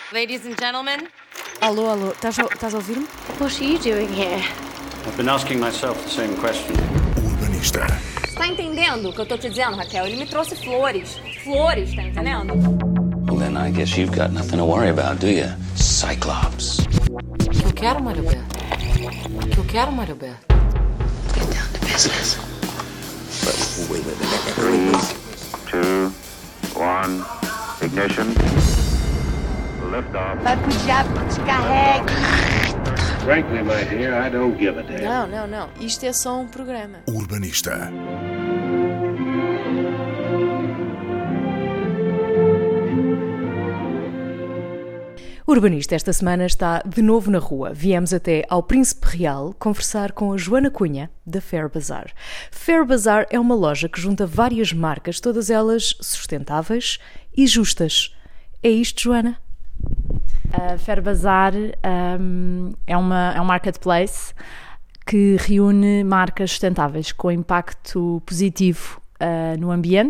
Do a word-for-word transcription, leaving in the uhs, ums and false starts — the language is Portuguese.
Ladies and gentlemen. Alô, alô, estás a, estás a ouvir-me? What are you doing here? I've been asking myself the same question. Urbanista. Tá entendendo o que eu tô te dizendo, Raquel? Ele me trouxe flores. Flores, tá entendendo? Well, then I guess you've got nothing to worry about, do you? Cyclops. O que eu quero, Mário Beto? O que eu quero, Mário Beto? Get down to business. Three, two, one, ignition. Lift off. Vai pro diabo que te carregue. Frankly, my dear, I don't give a damn. Não, não, não. Isto é só um programa. Urbanista. O Urbanista esta semana está de novo na rua. Viemos até ao Príncipe Real conversar com a Joana Cunha, da Fair Bazaar. Fair Bazaar é uma loja que junta várias marcas, todas elas sustentáveis e justas. É isto, Joana? A Fair Bazaar um, é, uma, é um marketplace que reúne marcas sustentáveis com impacto positivo uh, no ambiente